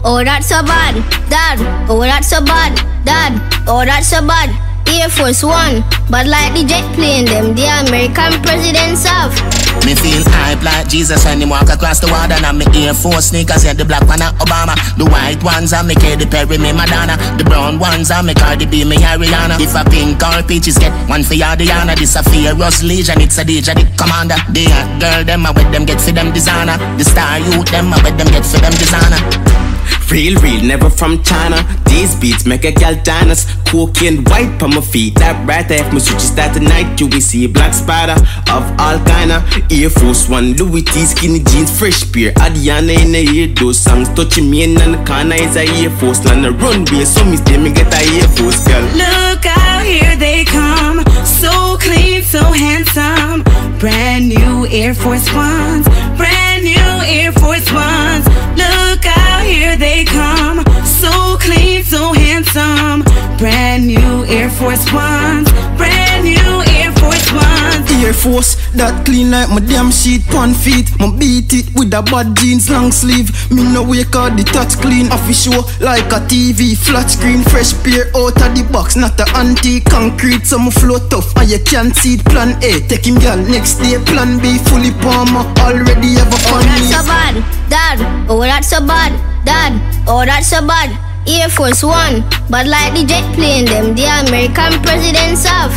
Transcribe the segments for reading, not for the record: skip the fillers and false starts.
Oh, that's so bad, Dad. Oh, that's so bad, Dad. Oh, that's so bad. Air Force One, but like the jet plane, them the American presidents have. Me feel hype like Jesus when him walk across the water. And me Air Force sneakers, yeah, the black one are Obama. The white ones are me Katy Perry, me Madonna. The brown ones are me Cardi B, me Ariana. If a pink or peaches get one for Yardiana. This a Fearless Legion, it's a DJ, the commander. The hot girl, them a with them get for them designer. The star youth, them a with them get for them designer. Real, never from China. These beats make a gal dance. Cocaine white on my feet. That right there, if my switches start tonight, you will see a black spider of all kinda. Air Force One, Louis T, skinny jeans, fresh beer. Adiana in the ear, those songs touching me in the corner is a Air Force. Land the runway, so me stay me get a Air Force girl. Look out, here they come. So clean, so handsome. Brand new Air Force Ones. Brand new Air Force Ones. Look out, here they come. So clean, so handsome. Brand new Air Force Ones. Brand new Air Force Ones. Air Force that clean like my damn sheet, 1 feet. My beat it with a bad jeans, long sleeve. Me no wake out the touch clean. Off show like a TV, flat screen, fresh pair out of the box, not a antique concrete. So my flow tough and you can't see it. Plan A, take him girl. Next day, plan B, fully palmer. Already have a fun. Oh, that's so bad, Dad. Oh, that's so bad, Dad. Oh, that's so bad. Air Force One, but like the jet plane, them the American presidents have.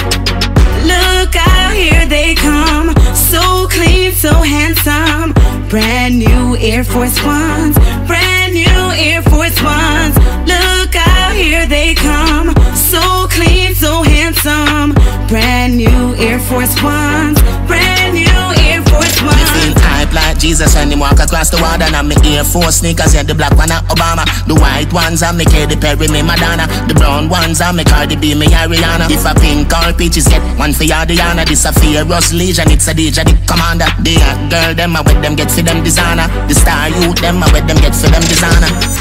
Look out, here they come. So clean, so handsome. Brand new Air Force Ones. Brand new Air Force Ones. Look out, here they come. So clean, so handsome. Brand new Air Force Ones. Brand new Air Force Ones. Me feel hype like Jesus when him walk across the water. And me Air Force sneakers, yeah, the black one are Obama. The white ones are me Katy Perry, me Madonna. The brown ones are me Cardi B, me Ariana. If a pink or peaches get one for Yardiana. This a Fearless Legion, it's a DJ, the commander. The hot girl, them a with them get for them designer. The star youth, them a with them get for them designer.